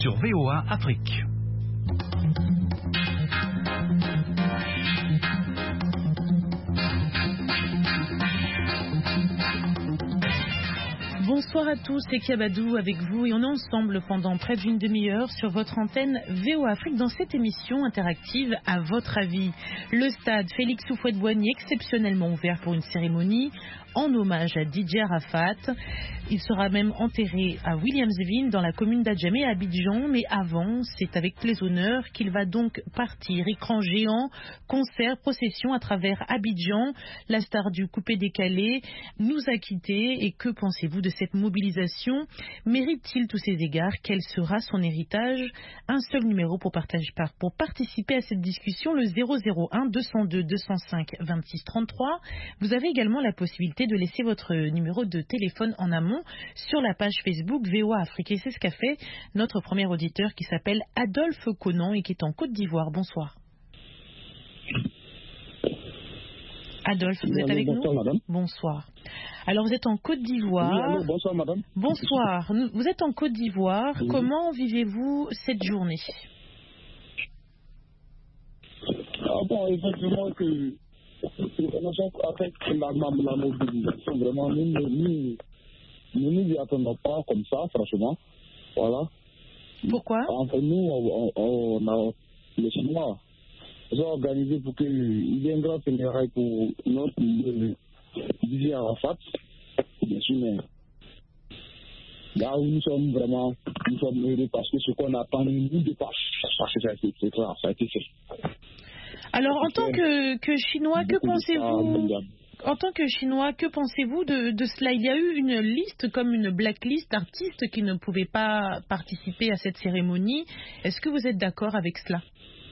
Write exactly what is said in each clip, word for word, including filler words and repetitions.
Sur V O A Afrique. Bonsoir à tous, c'est Kiabadou avec vous et on est ensemble pendant près d'une demi-heure sur votre antenne V O A Afrique dans cette émission interactive à votre avis. Le stade Félix Houphouët-Boigny exceptionnellement ouvert pour une cérémonie en hommage à Didier Arafat. Il sera même enterré à Williamsville dans la commune d'Adjamé à Abidjan, mais avant, c'est avec les honneurs qu'il va donc partir. Écran géant, concert, procession à travers Abidjan. La star du coupé-décalé nous a quittés et que pensez-vous de cette mobilisation? Mérite-t-il tous ces égards? Quel sera son héritage? Un seul numéro pour, partage, pour participer à cette discussion, le zéro zéro un deux zéro deux deux zéro cinq vingt-six trente-trois. Vous avez également la possibilité de laisser votre numéro de téléphone en amont sur la page Facebook V O A Afrique. Et c'est ce qu'a fait notre premier auditeur qui s'appelle Adolphe Conan et qui est en Côte d'Ivoire. Bonsoir. Adolphe, vous oui, êtes allô, avec bonsoir, nous madame. Bonsoir. Alors vous êtes en Côte d'Ivoire. Oui, allô, bonsoir madame. Bonsoir. Vous êtes en Côte d'Ivoire. Oui. Comment vivez-vous cette journée? Ah bon, effectivement que avec la, la, la mobilisation, vraiment, nous ne nous, nous, nous y attendons pas comme ça, franchement. Voilà. Pourquoi? Entre nous, on, on, on a les Chinois. Ils ont organisé pour qu'il y ait un grand funérail pour notre Didier Arafat. Bien sûr, mais là où nous sommes vraiment, nous sommes heureux parce que ce qu'on attend, nous ne dépasse. Parce que ça a été fait. Ça a été fait. Alors, en tant que, que Chinois, que pensez-vous En tant que Chinois, que pensez-vous de, de cela? Il y a eu une liste, comme une blacklist d'artistes qui ne pouvaient pas participer à cette cérémonie. Est-ce que vous êtes d'accord avec cela?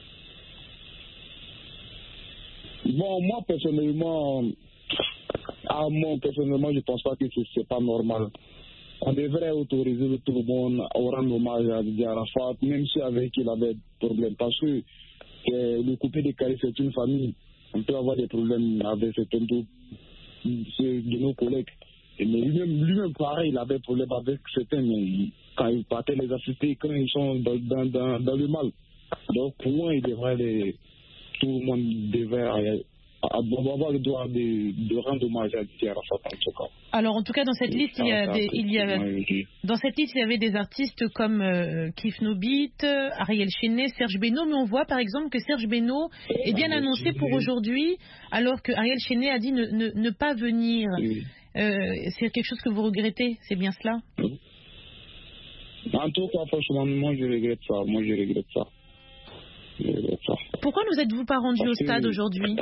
Bon, moi, personnellement, à moi, personnellement, je ne pense pas que ce n'est pas normal. On devrait autoriser tout le monde à rendre hommage à Didier Arafat, même si avec il avait des problèmes. Parce que euh, le coupé décalé, c'est une famille. On peut avoir des problèmes avec certains de, de nos collègues. Mais lui-même, lui-même, pareil, il avait des problèmes avec certains, mais quand il partait les assister, quand ils sont dans, dans, dans, dans le mal. Donc, pour moi, il devrait les, tout le monde devrait avoir le droit de, de rendre hommage à Didier Arafat en tout cas. Alors en tout cas dans cette liste il y a des, il y a dans cette liste il y avait des artistes comme euh, Kif Nobit, Ariel Chenet, Serge Beno, mais on voit par exemple que Serge Beno est bien annoncé pour aujourd'hui alors que Ariel Chenet a dit ne, ne, ne pas venir. Oui. Euh, c'est quelque chose que vous regrettez, c'est bien cela? Oui. En tout cas franchement moi je regrette ça, moi je regrette ça. Je regrette ça. Pourquoi ne vous êtes-vous pas rendu Parce au stade que... aujourd'hui?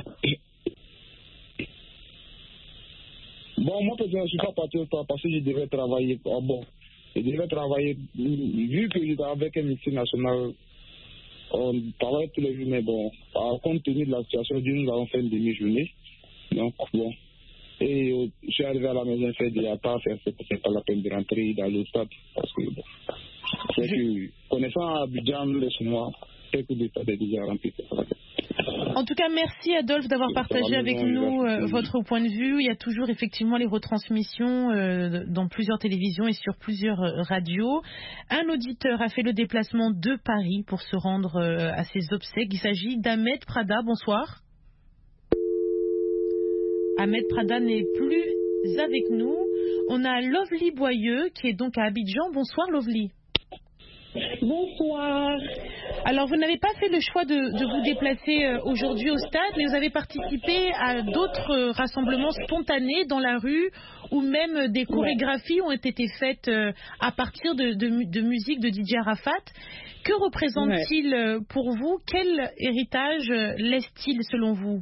Bon, moi, peut-être, je ne suis pas parti au stade parce que je devais travailler. Oh, bon, je devais travailler. Vu que j'étais avec un ministère national, on travaille tous les jours, mais bon, compte tenu de la situation, nous avons fait une demi-journée. Donc, bon. Et euh, je suis arrivé à la maison, fait déjà pas, c'est pas la peine de rentrer dans le stade. Parce que, bon, c'est que, connaissant Abidjan, les Chinois, c'est que le stade est déjà rempli. En tout cas, merci Adolphe d'avoir partagé avec nous euh, votre point de vue. Il y a toujours effectivement les retransmissions euh, dans plusieurs télévisions et sur plusieurs euh, radios. Un auditeur a fait le déplacement de Paris pour se rendre euh, à ses obsèques. Il s'agit d'Ahmed Prada. Bonsoir. Ahmed Prada n'est plus avec nous. On a Lovely Boyeux qui est donc à Abidjan. Bonsoir Lovely. Bonsoir. Alors, vous n'avez pas fait le choix de, de vous déplacer euh, aujourd'hui au stade, mais vous avez participé à d'autres euh, rassemblements spontanés dans la rue, où même des chorégraphies ont été faites euh, à partir de, de, de musique de Didier Arafat. Que représente-t-il euh, pour vous? Quel héritage euh, laisse-t-il selon vous?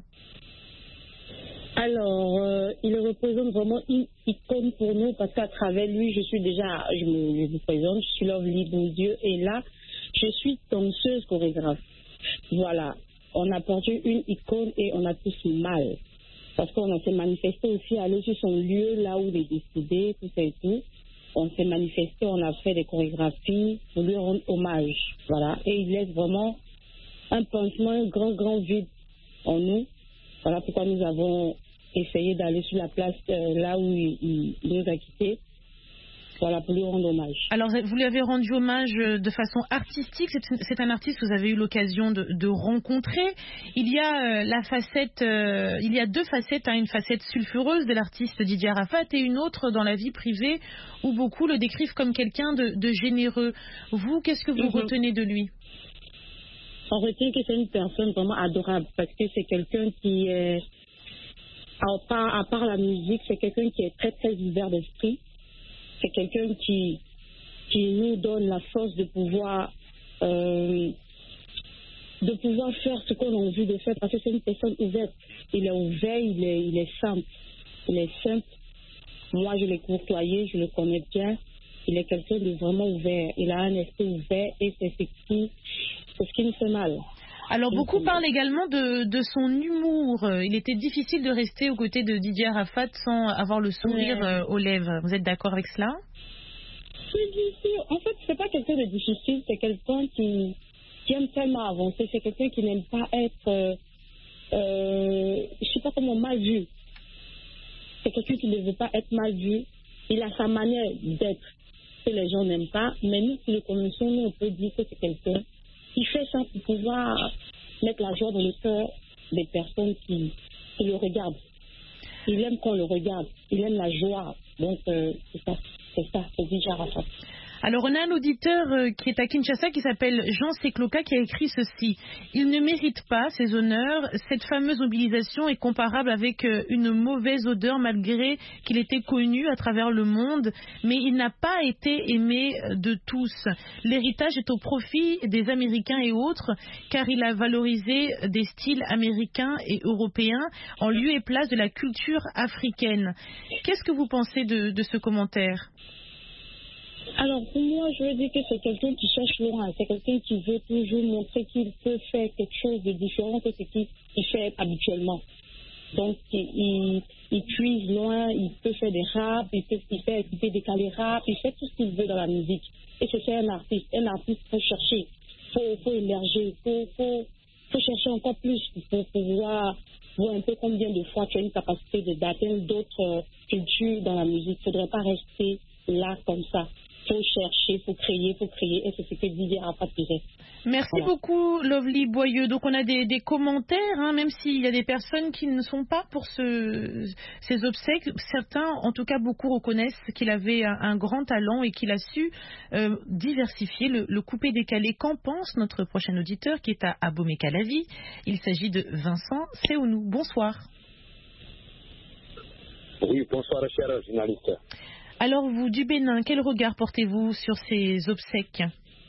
Alors, euh, il représente vraiment une icône pour nous parce qu'à travers lui, je suis déjà, je, me, je vous présente, je suis Lovely Boyeux et là, je suis danseuse chorégraphe. Voilà, on a perdu une icône et on a tous mal parce qu'on s'est manifesté aussi, aller sur son lieu, là où il est décédé, tout ça et tout. On s'est manifesté, on a fait des chorégraphies pour lui rendre hommage. Voilà, et il laisse vraiment un pansement, un grand, grand vide en nous. Voilà pourquoi nous avons essayé d'aller sur la place euh, là où il, il, il nous a quittés Voilà, pour lui rendre hommage. Alors, vous lui avez rendu hommage de façon artistique. C'est, c'est un artiste que vous avez eu l'occasion de, de rencontrer. Il y a euh, la facette, euh, il y a deux facettes, hein, une facette sulfureuse de l'artiste Didier Arafat et une autre dans la vie privée où beaucoup le décrivent comme quelqu'un de, de généreux. Vous, qu'est-ce que vous mm-hmm. retenez de lui? On retient que c'est une personne vraiment adorable parce que c'est quelqu'un qui est, à part, à part la musique, c'est quelqu'un qui est très très ouvert d'esprit. C'est quelqu'un qui, qui nous donne la force de pouvoir, euh, de pouvoir faire ce qu'on a envie de faire parce que c'est une personne ouverte. Il est ouvert, il est, il est simple. Il est simple. Moi, je l'ai côtoyé, je le connais bien. Il est quelqu'un de vraiment ouvert. Il a un esprit ouvert et c'est ce qui, c'est ce qui me fait mal. Alors, beaucoup parlent également de, de son humour. Il était difficile de rester aux côtés de Didier Arafat sans avoir le sourire ouais. aux lèvres. Vous êtes d'accord avec cela? C'est difficile. En fait, c'est pas quelqu'un de difficile. C'est quelqu'un qui, qui aime tellement avancer. C'est quelqu'un qui n'aime pas être, euh, euh, je sais pas comment, mal vu. C'est quelqu'un qui ne veut pas être mal vu. Il a sa manière d'être que les gens n'aiment pas. Mais nous, qui le connaissons, nous, on peut dire que c'est quelqu'un il fait ça pour pouvoir mettre la joie dans le cœur des personnes qui, qui le regardent. Il aime qu'on le regarde. Il aime la joie. Donc, euh, c'est ça. C'est ça. C'est Didier Arafat. Alors, on a un auditeur euh, qui est à Kinshasa qui s'appelle Jean Sekloka qui a écrit ceci. Il ne mérite pas ces honneurs. Cette fameuse mobilisation est comparable avec euh, une mauvaise odeur malgré qu'il était connu à travers le monde. Mais il n'a pas été aimé de tous. L'héritage est au profit des Américains et autres car il a valorisé des styles américains et européens en lieu et place de la culture africaine. Qu'est-ce que vous pensez de, de ce commentaire ? Alors, pour moi, je veux dire que c'est quelqu'un qui cherche loin. C'est quelqu'un qui veut toujours montrer qu'il peut faire quelque chose de différent que ce qu'il fait habituellement. Donc, il, il, il puise loin, il peut faire des raps, il peut, il peut, il peut décaler rap, il fait tout ce qu'il veut dans la musique. Et c'est un artiste. Un artiste, il faut chercher, il faut, faut émerger, il faut, faut, faut chercher encore plus pour pouvoir voir un peu combien de fois tu as une capacité de, d'atteindre d'autres euh, cultures dans la musique. Il ne faudrait pas rester là comme ça. Il faut chercher, il faut créer, il faut créer. Et c'est ce que Didier Arafat disait. Merci voilà. beaucoup, Lovely Boyeux. Donc, on a des, des commentaires, hein, même s'il y a des personnes qui ne sont pas pour ce, ces obsèques. Certains, en tout cas, beaucoup reconnaissent qu'il avait un, un grand talent et qu'il a su euh, diversifier le, le coupé-décalé. Qu'en pense notre prochain auditeur qui est à Abomey-Calavi? Il s'agit de Vincent Seounou. Bonsoir. Oui, bonsoir, cher journaliste. Alors, vous, du Bénin, quel regard portez-vous sur ces obsèques?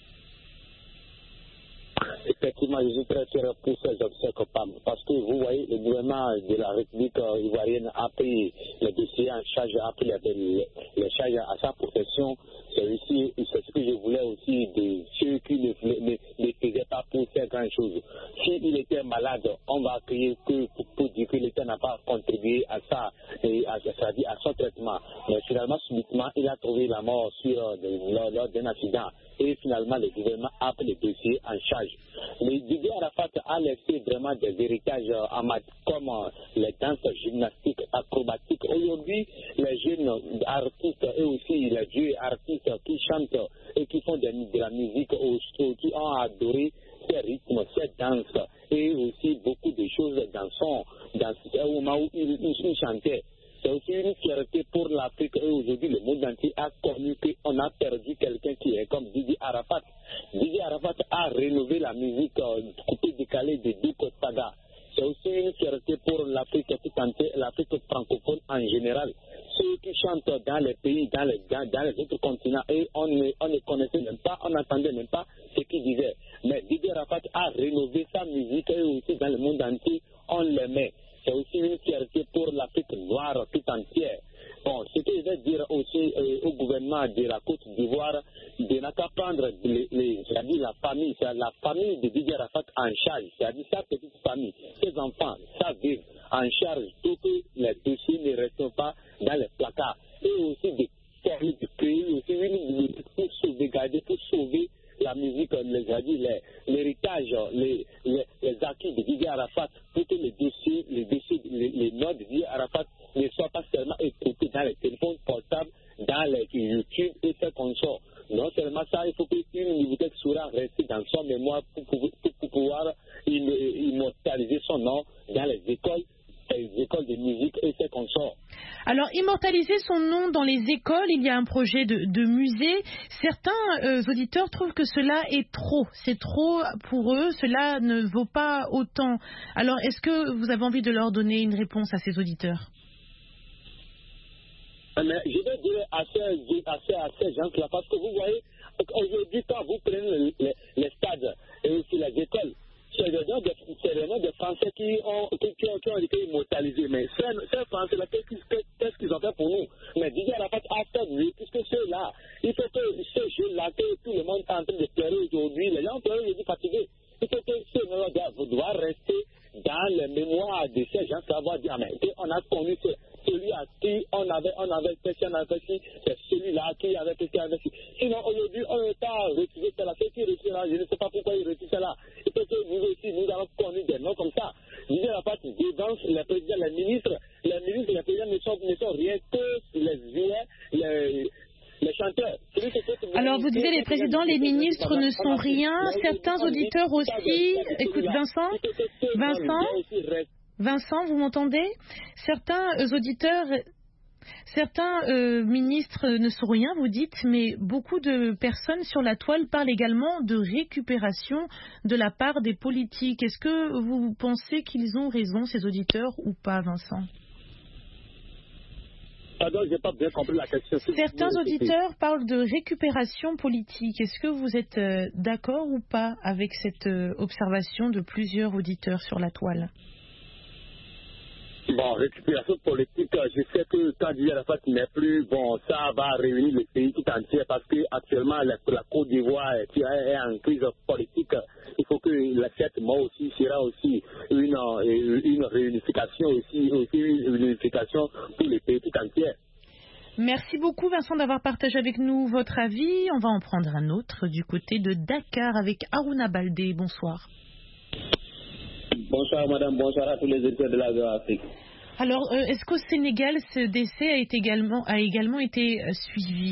Effectivement, je suis très fier pour ces obsèques parce que vous voyez, le gouvernement de la République ivoirienne a pris le dossier en charge, a pris les, les charges à sa protection. C'est aussi, c'est ce que je voulais aussi de ceux qui ne, ne, ne faisaient pas pour faire grand chose. S'il était malade, on va crier que pour, pour dire que l'État n'a pas contribué à ça, et à, à, à son traitement. Mais finalement, subitement, il a trouvé la mort sur, lors, lors d'un accident. Et finalement, le gouvernement a pris le dossier en charge. Mais Didier Arafat a laissé vraiment des héritages amateurs comme les danses gymnastiques, acrobatiques. Aujourd'hui, les jeunes artistes et aussi les vieux artistes qui chantent et qui font de, de la musique, qui ont adoré ces rythmes, ces danses et aussi beaucoup de choses dans son, dans ce moment où ils il, il chantaient. C'est aussi une fierté pour l'Afrique et aujourd'hui le monde entier a connu qu'on a perdu quelqu'un qui est comme Didier Arafat. Didier Arafat a rénové la musique euh, coupée décalée de Duko Saga. C'est aussi une fierté pour l'Afrique tout entière, l'Afrique francophone en général. Ceux qui chantent dans les pays, dans les, dans, dans les autres continents, et on ne, on ne connaissait même pas, on n'entendait même pas ce qu'ils disaient. Mais Didier Arafat a rénové sa musique et aussi dans le monde entier, on l'aimait. C'est aussi une fierté pour l'Afrique noire tout entière. Bon, ce que je vais dire aussi euh, au gouvernement de la Côte d'Ivoire, de n'a qu'à prendre les, les, c'est-à-dire la famille, c'est la famille de Didier Arafat en charge, c'est-à-dire sa petite famille, ses enfants, sa vie en charge, tout que les dossiers ne restent pas dans les placards. Et aussi de créer, de créer aussi une musique pour sauvegarder, pour sauver la musique, les, l'héritage, les, les, les acquis de Didier Arafat, pour que les dossiers, les dossiers, les, les notes de Didier Arafat ne soient pas seulement écoutés dans les téléphones portables, dans dans les YouTube et ses consorts. Non seulement ça, il faut qu'une bibliothèque Soura reste dans son mémoire pour, pour, pour, pour pouvoir immortaliser son nom dans les écoles, les écoles de musique et ses consorts. Alors, immortaliser son nom dans les écoles, il y a un projet de, de musée. Certains euh, auditeurs trouvent que cela est trop. C'est trop pour eux, cela ne vaut pas autant. Alors, est-ce que vous avez envie de leur donner une réponse à ces auditeurs? Mais je vais dire à ces, à ces, à ces gens-là, parce que vous voyez, aujourd'hui, quand vous prenez les, les stades et aussi les écoles, c'est le nom de, de Français qui ont, qui, qui ont, qui ont été immortalisés. Mais ces, ces Français-là, qu'est-ce qu'ils ont fait pour nous? Mais Didier Arafat a fait mieux, puisque ceux-là, il faut que ces jeux-là, que tout le monde est en train de pleurer aujourd'hui, les gens pleurent aujourd'hui fatigués. Il faut que ces gens-là doivent rester dans le mémoire de ces gens qui vont dire, mais on a connu ce, celui à qui on avait, on avait fait ci, on avait fait ci, c'est celui-là qui avait fait ci, avait ci. Sinon, aujourd'hui, on n'est pas refusé cela. Ceux qui refusent cela, je ne sais pas pourquoi ils refusent cela. Il faut que nous aussi, nous avons connu des noms comme ça. Didier Arafat dévance les présidents, les ministres, les ministres, les présidents ne sont, ne sont rien que les jouets, les... Les chanteurs. Alors vous disiez les présidents, les ministres ne sont rien. Certains auditeurs aussi. Écoute Vincent, Vincent, Vincent, vous m'entendez? Certains auditeurs, certains euh, ministres ne sont rien, vous dites, mais beaucoup de personnes sur la toile parlent également de récupération de la part des politiques. Est-ce que vous pensez qu'ils ont raison, ces auditeurs, ou pas, Vincent? Pardon, j'ai pas bien compris la question. Certains auditeurs parlent de récupération politique. Est-ce que vous êtes euh, d'accord ou pas avec cette euh, observation de plusieurs auditeurs sur la toile? Bon, récupération politique, je sais que quand Didier Arafat n'est plus, bon, ça va réunir le pays tout entier parce qu'actuellement, la, la Côte d'Ivoire est, est en crise politique. Il faut que cette mort aussi sera aussi une, une réunification, aussi, aussi une réunification pour le pays tout entier. Merci beaucoup Vincent d'avoir partagé avec nous votre avis. On va en prendre un autre du côté de Dakar avec Aruna Baldé. Bonsoir. Bonsoir madame, bonsoir à tous les auditeurs de la V O Afrique. Alors, euh, est-ce qu'au Sénégal, ce décès a, été également, a également été euh, suivi?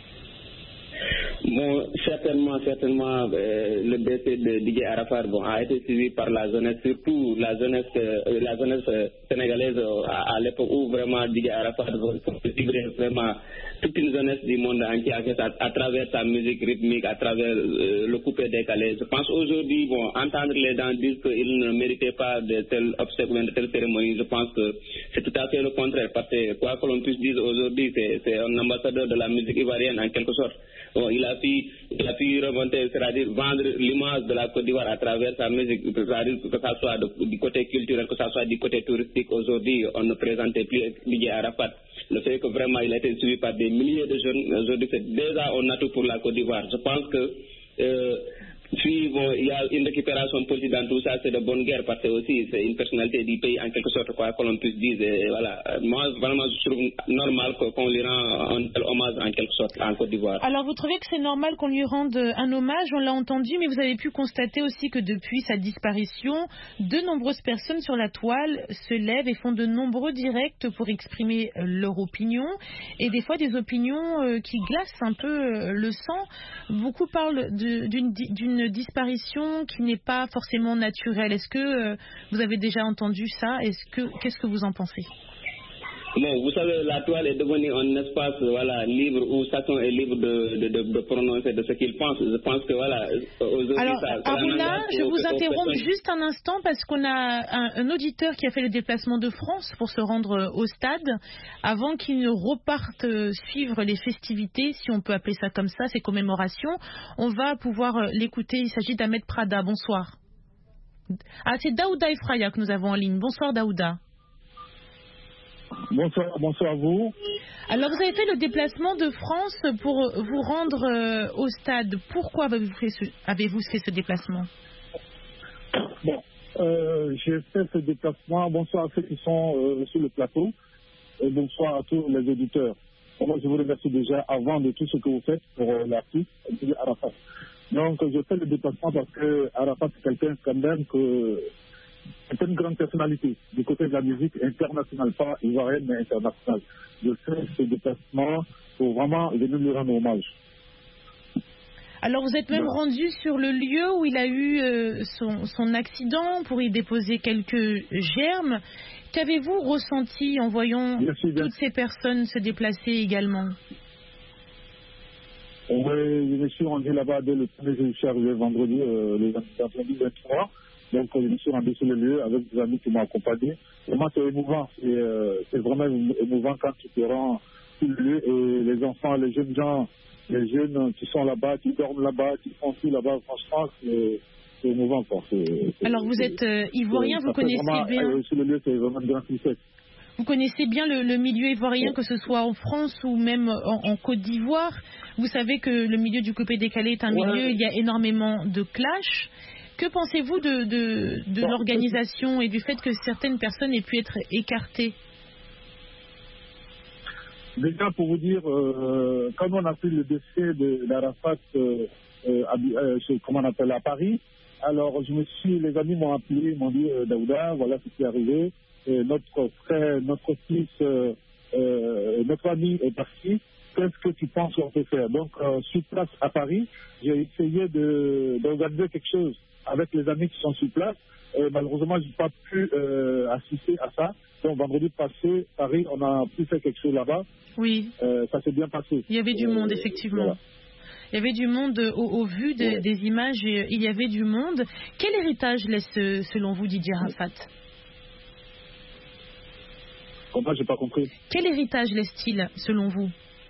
Bon, certainement, certainement, euh, le décès de Didier Arafat bon, a été suivi par la jeunesse, surtout la jeunesse, euh, la jeunesse euh, sénégalaise euh, à, à l'époque où vraiment Didier Arafat vibrait vraiment toute une jeunesse du monde entier à, à travers sa musique rythmique, à travers euh, le coupé décalé. Je pense aujourd'hui, bon, entendre les gens dire qu'ils ne méritaient pas de tels obsèques ou de telles cérémonies, je pense que c'est tout à fait le contraire, parce que quoi que l'on puisse dire aujourd'hui, c'est, c'est un ambassadeur de la musique ivoirienne en quelque sorte. Bon, il a pu, il a pu remonter, c'est-à-dire vendre l'image de la Côte d'Ivoire à travers sa musique, c'est-à-dire que ça soit de, du côté culturel, que ça soit du côté touristique. Aujourd'hui, on ne présentait plus Didier Arafat. Le fait que vraiment il a été suivi par des milliers de jeunes, aujourd'hui c'est déjà un atout pour la Côte d'Ivoire. Je pense que euh, si bon, il y a une récupération politique dans tout ça, c'est de bonne guerre parce que aussi c'est une personnalité du pays en quelque sorte, quoi que l'on puisse dire. Et voilà. Moi, vraiment, je trouve normal qu'on lui rende un tel hommage en quelque sorte en Côte d'Ivoire. Alors, vous trouvez que c'est normal qu'on lui rende un hommage? On l'a entendu, mais vous avez pu constater aussi que depuis sa disparition, de nombreuses personnes sur la toile se lèvent et font de nombreux directs pour exprimer leur opinion, et des fois des opinions qui glacent un peu le sang. Beaucoup parlent de, d'une, d'une disparition qui n'est pas forcément naturelle. Est-ce que euh, vous avez déjà entendu ça? Est-ce que, qu'est-ce que vous en pensez? Bon, vous savez, la toile est devenue un espace voilà, libre où chacun est libre de, de, de, de prononcer de ce qu'il pense. Je pense que voilà. Aujourd'hui, Alors, ça, ça Aruna, je vous interromps juste un instant parce qu'on a un, un auditeur qui a fait le déplacement de France pour se rendre au stade. Avant qu'il ne reparte suivre les festivités, si on peut appeler ça comme ça, ces commémorations, on va pouvoir l'écouter. Il s'agit d'Ahmed Prada. Bonsoir. Ah, c'est Daouda Ifraya que nous avons en ligne. Bonsoir Daouda. Bonsoir, bonsoir à vous. Alors, vous avez fait le déplacement de France pour vous rendre euh, au stade. Pourquoi avez-vous fait ce, avez-vous fait ce déplacement? Bon, euh, j'ai fait ce déplacement. Bonsoir à ceux qui sont euh, sur le plateau. Et bonsoir à tous les auditeurs. Moi, je vous remercie déjà avant de tout ce que vous faites pour euh, l'artiste Arafat. Donc, je fais le déplacement parce que Arafat, c'est quelqu'un quand même que c'est une grande personnalité du côté de la musique internationale, pas ivoirienne mais internationale. De faire ce déplacement pour vraiment venir lui rendre hommage. Alors vous êtes même Voilà. rendu sur le lieu où il a eu euh, son, son accident pour y déposer quelques germes. Qu'avez-vous ressenti en voyant Bien sûr, bien. toutes ces personnes se déplacer également? Oui, je me suis rendu là-bas dès le premier jour, je suis arrivé vendredi, euh, le vendredi vingt-trois. Donc je me suis rendu sur le lieu avec des amis qui m'ont accompagné. Vraiment c'est émouvant, c'est, euh, c'est vraiment émouvant quand tu te rends sur le lieu et les enfants, les jeunes gens, les jeunes qui sont là-bas, qui dorment là-bas, qui font tout là-bas, franchement c'est, c'est émouvant. Quoi. C'est, c'est, Alors vous êtes euh, ivoirien, vous connaissez vraiment, bien. Euh, sur le lieu c'est vraiment une grande tristesse. Vous connaissez bien le, le milieu ivoirien, que ce soit en France ou même en, en Côte d'Ivoire. Vous savez que le milieu du coupé décalé est un Ouais. milieu, il y a énormément de clash. Que pensez-vous de, de, de Bon, l'organisation et du fait que certaines personnes aient pu être écartées? Déjà, pour vous dire, euh, quand on a pris le décès de d'Arafat, euh, euh, à, euh, chez- comment on appelle, à Paris, alors je me suis, les amis m'ont appelé, ils m'ont dit, euh, Daouda, voilà ce qui est arrivé, et notre frère, notre fils, euh, euh, notre ami est parti, qu'est-ce que tu penses qu'on peut faire? Donc, euh, sur place à Paris, j'ai essayé de, d'organiser quelque chose avec les amis qui sont sur place, et malheureusement, je n'ai pas pu euh, assister à ça. Donc, vendredi passé, Paris, on a pu faire quelque chose là-bas. Oui, Euh, ça s'est bien passé. il y avait du Euh, monde, effectivement. voilà. Il y avait du monde euh, au, au vu de- Ouais. des images, et, il y avait du monde. Quel héritage laisse, euh, selon vous, Didier Arafat? Comment, j'ai pas compris. Quel héritage laisse-t-il, selon vous?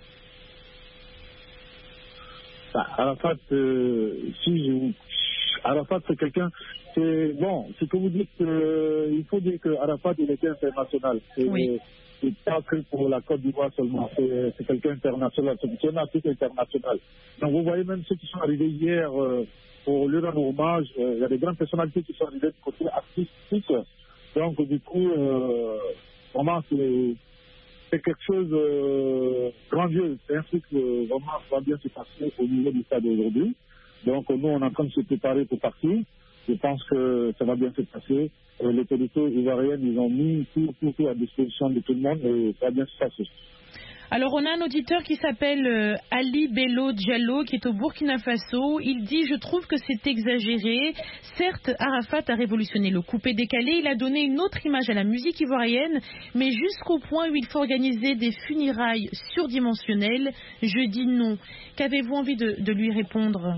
Bah, Arafat, euh, si je, Arafat, c'est quelqu'un, c'est bon, c'est que vous dites, euh, il faut dire que Arafat, il était international. C'est, Oui. c'est pas que pour la Côte d'Ivoire seulement, c'est, c'est quelqu'un international, c'est un artiste international. Donc vous voyez même ceux qui sont arrivés hier euh, pour lui rendre hommage, euh, il y a des grandes personnalités qui sont arrivées du côté artistique. Donc du coup, euh, vraiment, c'est, c'est quelque chose de euh, grandiose. C'est un truc euh, vraiment va bien se passer au niveau du stade aujourd'hui. Donc nous, on est en train de se préparer pour partir. Je pense que ça va bien se passer. Euh, les autorités ivoiriennes, ils ont mis tout, tout, tout à disposition de tout le monde et ça va bien se passer. Alors, on a un auditeur qui s'appelle euh, Ali Bello Diallo, qui est au Burkina Faso. Il dit « Je trouve que c'est exagéré. Certes, Arafat a révolutionné le coupé-décalé. Il a donné une autre image à la musique ivoirienne, mais jusqu'au point où il faut organiser des funérailles surdimensionnelles, je dis non. » Qu'avez-vous envie de, de lui répondre?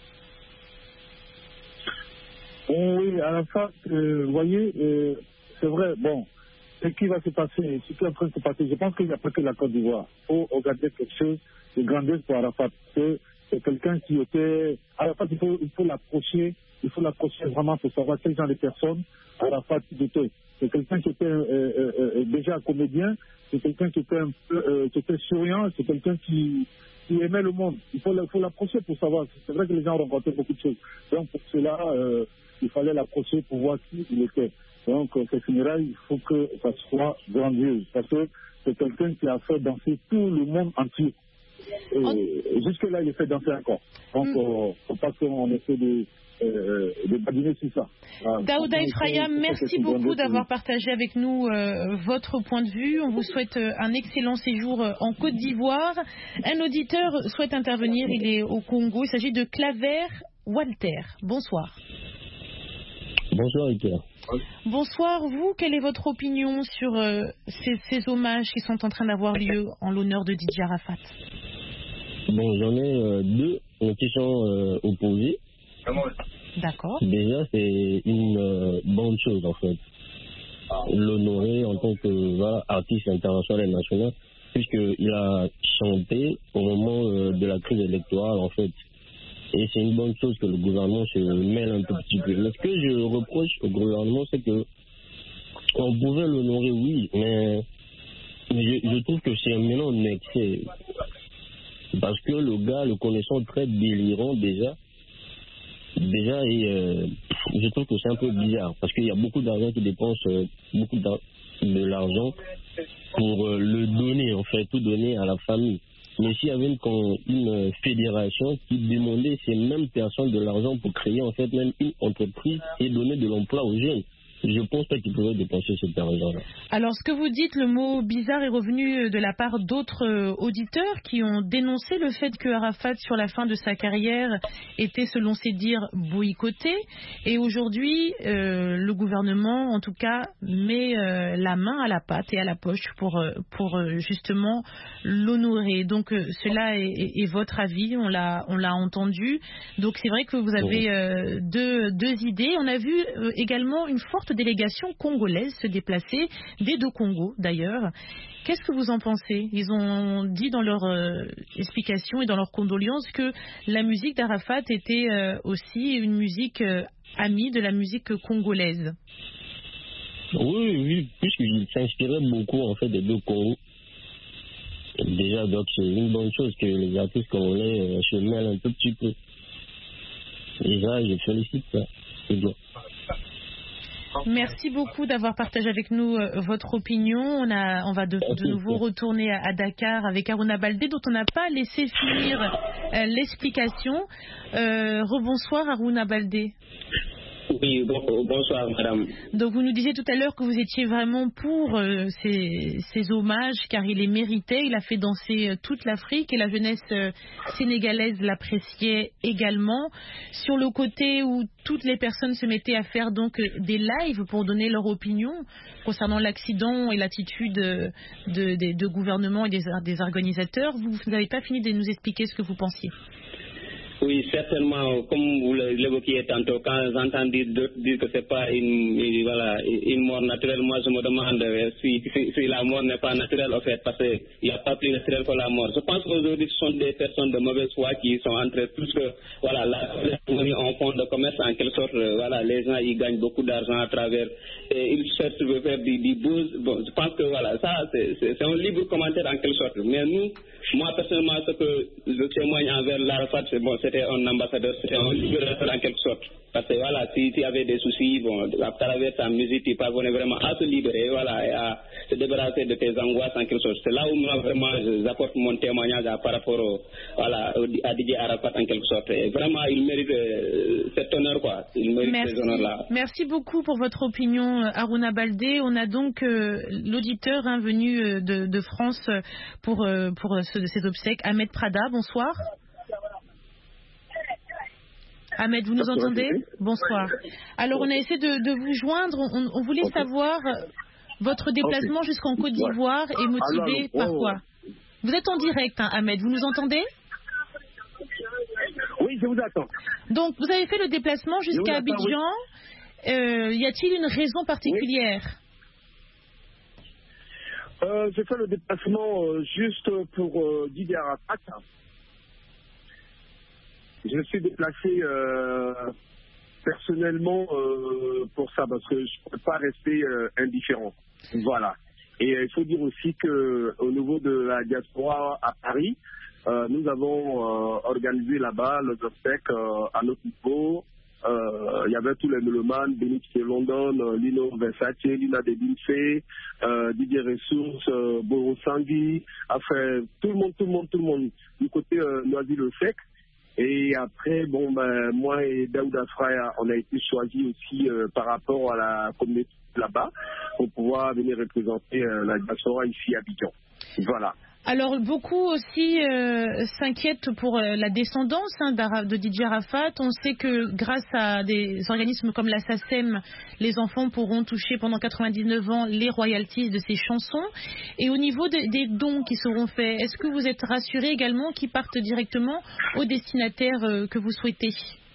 Oui, Arafat, euh, vous voyez, euh, c'est vrai, bon, ce qui va se passer, ce qui est en train de se passer, je pense qu'il n'y a pas que la Côte d'Ivoire. Il faut regarder quelque chose de grandiose pour Arafat. C'est, c'est quelqu'un qui était... Arafat, il faut, il faut l'approcher, il faut l'approcher vraiment pour savoir quel genre de personne Arafat était. C'est quelqu'un qui était euh, euh, euh, déjà comédien, c'est quelqu'un qui était un peu, euh, qui était souriant, c'est quelqu'un qui, qui aimait le monde. Il faut, il faut l'approcher pour savoir. C'est vrai que les gens ont rencontré beaucoup de choses. Donc pour cela, euh, il fallait l'approcher pour voir qui il était. Donc, euh, ces funérailles, il faut que ça soit grandiose. Parce que c'est quelqu'un qui a fait danser tout le monde entier. Et En... jusque-là, il est fait danser encore. Donc, il mm. euh, ne faut pas qu'on essaie de, euh, de badiner sur ça. Ah, Daouda Ephraïm, merci beaucoup d'avoir partagé avec nous euh, votre point de vue. On vous souhaite euh, un excellent séjour euh, en Côte d'Ivoire. Un auditeur souhaite intervenir, il est au Congo. Il s'agit de Claver Walter. Bonsoir. Bonsoir, Ika. Bonsoir, vous, quelle est votre opinion sur euh, ces, ces hommages qui sont en train d'avoir lieu en l'honneur de Didier Arafat? Bon, j'en ai euh, deux qui sont euh, opposés. D'accord. Déjà, c'est une euh, bonne chose, en fait. L'honorer en tant que voilà, artiste international et national, puisqu'il a chanté au moment euh, de la crise électorale, en fait. Et c'est une bonne chose que le gouvernement se mêle un tout petit peu. Mais ce que je reproche au gouvernement, c'est que on pouvait l'honorer, oui, mais, mais je, je trouve que c'est un mélange d'excès. Parce que le gars, le connaissant très délirant déjà, déjà, et, euh, je trouve que c'est un peu bizarre. Parce qu'il y a beaucoup d'argent qui dépense, euh, beaucoup de l'argent pour euh, le donner, en fait, tout donner à la famille. Mais s'il y avait une, une fédération qui demandait ces mêmes personnes de l'argent pour créer en fait même une entreprise et donner de l'emploi aux jeunes, je pense pas qu'il pourrait dépasser cette période-là. Alors, ce que vous dites, le mot bizarre est revenu de la part d'autres euh, auditeurs qui ont dénoncé le fait que Arafat, sur la fin de sa carrière, était, selon ses dires, boycotté. Et aujourd'hui, euh, le gouvernement, en tout cas, met euh, la main à la pâte et à la poche pour, euh, pour euh, justement l'honorer. Donc, euh, cela est, est, est votre avis, on l'a, on l'a entendu. Donc, c'est vrai que vous avez euh, deux, deux idées. On a vu euh, également une forte délégation congolaise se déplacer, des deux Congos d'ailleurs. Qu'est-ce que vous en pensez? Ils ont dit dans leur euh, explication et dans leurs condoléances que la musique d'Arafat était euh, aussi une musique euh, amie de la musique congolaise. Oui, oui, puisqu'il s'inspirait beaucoup en fait des deux Congos. Déjà, donc c'est une bonne chose que les artistes congolais euh, se mêlent un tout petit peu. Déjà, je félicite ça. C'est bien. Merci beaucoup d'avoir partagé avec nous euh, votre opinion. On, a, on va de, de nouveau retourner à, à Dakar avec Harouna Baldé, dont on n'a pas laissé finir euh, l'explication. Euh, rebonsoir Harouna Baldé. Oui, bon, bonsoir madame. Donc vous nous disiez tout à l'heure que vous étiez vraiment pour euh, ces, ces hommages, car il les méritait. Il a fait danser euh, toute l'Afrique et la jeunesse euh, sénégalaise l'appréciait également. Sur le côté où toutes les personnes se mettaient à faire donc euh, des lives pour donner leur opinion concernant l'accident et l'attitude euh, de, de, de gouvernement et des, des organisateurs, vous n'avez pas fini de nous expliquer ce que vous pensiez. Oui, certainement, comme vous l'évoquiez tantôt, quand j'entends dire, dire que ce n'est pas une, une, voilà, une mort naturelle, moi je me demande si, si, si la mort n'est pas naturelle, en fait, parce qu'il n'y a pas plus naturel que la mort. Je pense qu'aujourd'hui, ce sont des personnes de mauvaise foi qui sont entrées, plus que voilà, la en fond de commerce, en quelque sorte, voilà, les gens ils gagnent beaucoup d'argent à travers, et ils cherchent de faire du, du buzz. Bon, je pense que voilà, ça, c'est un libre commentaire en quelque sorte. Mais nous, moi personnellement, ce que je témoigne envers l'Arafat, c'est bon, c'était un ambassadeur, c'était un libérateur en quelque sorte. Parce que voilà, si tu avais des soucis, bon, à travers ta musique, tu parvenais vraiment à te libérer, voilà, et à se débarrasser de tes angoisses en quelque sorte. C'est là où moi vraiment j'apporte mon témoignage à, par rapport au, voilà, à Didier Arafat en quelque sorte. Et vraiment, il mérite euh, cet honneur, quoi. Il mérite Merci. ces honneurs-là. Merci beaucoup pour votre opinion, Harouna Baldé. On a donc euh, l'auditeur hein, venu euh, de, de France pour, euh, pour ce, ces obsèques, Ahmed Prada. Bonsoir. Ahmed, vous nous entendez? Bonsoir. Alors, on a essayé de, de vous joindre. On, on voulait okay. savoir votre déplacement okay. jusqu'en Côte d'Ivoire et motivé Alors, par oh, quoi? Vous êtes en direct, hein, Ahmed. Vous nous entendez? Oui, je vous attends. Donc, vous avez fait le déplacement jusqu'à Abidjan. Oui. Euh, y a-t-il une raison particulière? Oui. euh, J'ai fait le déplacement euh, juste pour euh, Didier Arafat. Je suis déplacé euh, personnellement euh, pour ça, parce que je ne peux pas rester euh, indifférent. Voilà. Et il faut dire aussi qu'au niveau de la diaspora à Paris, euh, nous avons euh, organisé là-bas le obsèques euh, à notre niveau. Il euh, y avait tous les mélomanes, Benix de London, euh, Lino Versace, Lina de Dinfe, euh, Didier Ressources, euh, Boro Sangui, enfin tout le monde, tout le monde, tout le monde, du côté euh, Noisy-le-Sec. Et après, bon, ben, moi et Daouda Fraya, on a été choisis aussi euh, par rapport à la communauté là-bas pour pouvoir venir représenter euh, la diaspora ici à Abidjan. Voilà. Alors, beaucoup aussi euh, s'inquiètent pour euh, la descendance hein, de Didier Arafat. On sait que grâce à des organismes comme la SACEM, les enfants pourront toucher pendant quatre-vingt-dix-neuf ans les royalties de ces chansons. Et au niveau de, des dons qui seront faits, est-ce que vous êtes rassuré également qu'ils partent directement aux destinataires euh, que vous souhaitez?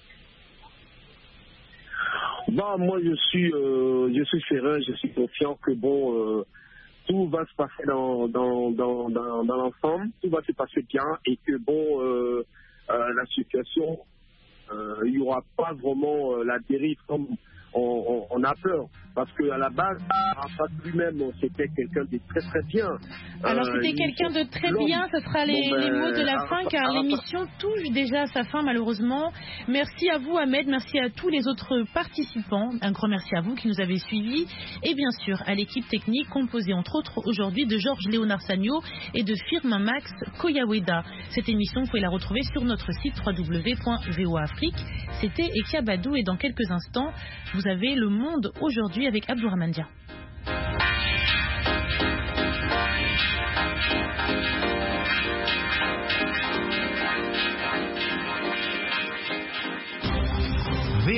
Bah, moi, je suis, euh, je suis serein, je suis confiant que bon... Euh, tout va se passer dans, dans, dans, dans, dans l'ensemble, tout va se passer bien et que bon, euh, euh, la situation, euh, il n'y aura pas vraiment euh, la dérive comme on, on, on a peur. Parce qu'à la base, Arafat lui-même, c'était quelqu'un de très très bien. Alors euh, c'était quelqu'un de très bien, ce sera les, bon, ben, les mots de la Arafat, fin, car Arafat. L'émission touche déjà à sa fin malheureusement. Merci à vous Ahmed, merci à tous les autres participants. Un grand merci à vous qui nous avez suivis. Et bien sûr à l'équipe technique composée entre autres aujourd'hui de Georges Léonard Sagno et de Firmin Max Koyaweda. Cette émission, vous pouvez la retrouver sur notre site w w w point v o afrique. C'était Ekia Badou et dans quelques instants, vous avez Le Monde aujourd'hui avec Abdourahmane Dia.